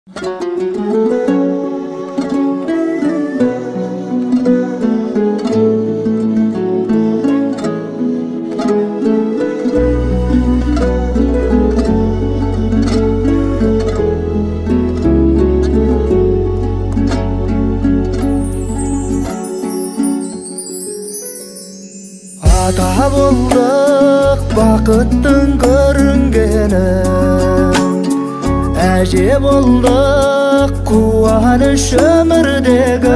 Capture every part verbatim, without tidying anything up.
Ата болдық бақыттың көрінгені, әже болдық қуаныш өмірдегі.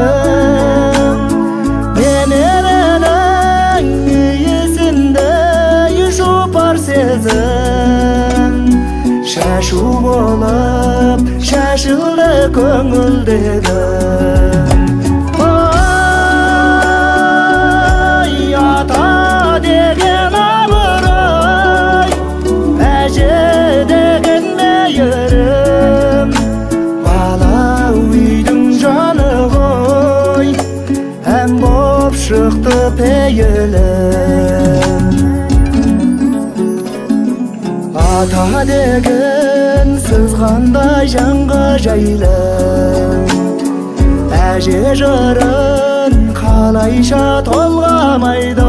Немеренің есінде жұпар сезім, шашу болып шашылды көңілдегі. Шықты пейілім, ата деген сіз қандай жанға жайлы, әже жырын қалайша толғамайды.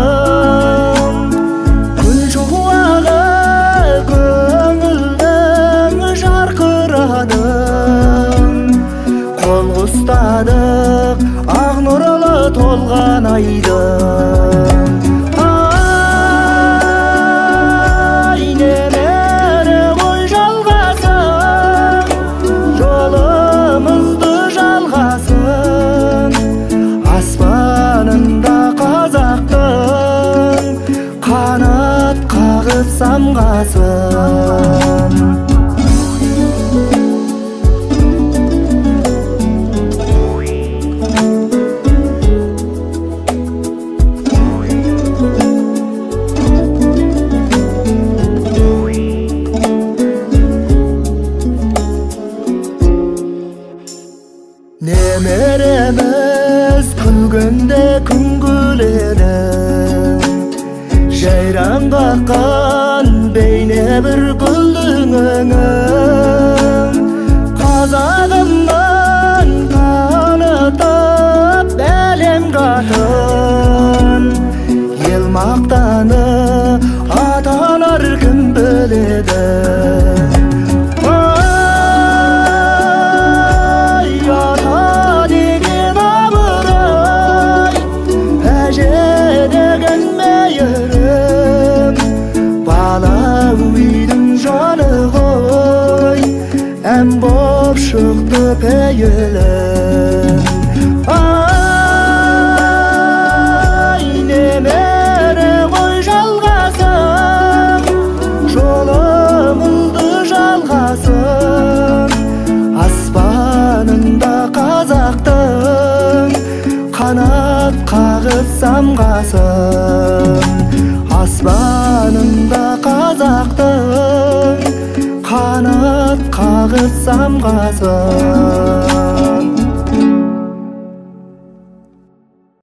Күн шуағы көңілдің жарқырады, қол ұстадық ақ нұрлы толған айды. Ай, немере ғой жалғасын, жолымызды жалғасын, аспанында қазақтың қанат қағып самғасын. Немереміз күлгенде күн күледі, жайран қаққан бейне бір гүлдің өңі. Қазағымнан танытып әлемге атын, ел мақтаны аталар кім біледі. Әм боп шықты пейілім, ай, немере ғой жалғасын, жолымызды жалғасын, аспанында қазақтың қанат қағып самғасын. Аспанында қазақтың қанат қағып самғасын.